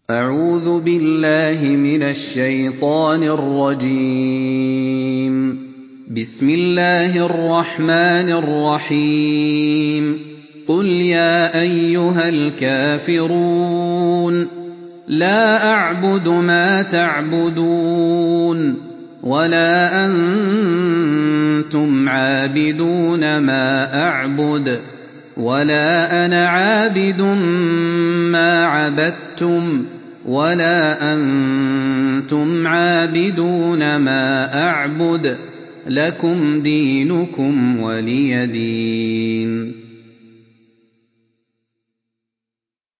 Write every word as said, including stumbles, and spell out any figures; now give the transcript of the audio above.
أعوذ بالله من الشيطان الرجيم. بسم الله الرحمن الرحيم. قل يا أيها الكافرون لا أعبد ما تعبدون ولا أنتم عابدون ما أعبد ولا أنا عابد ما عبدتم ولا أنتم عابدون ما أعبد لكم دينكم ولي دين.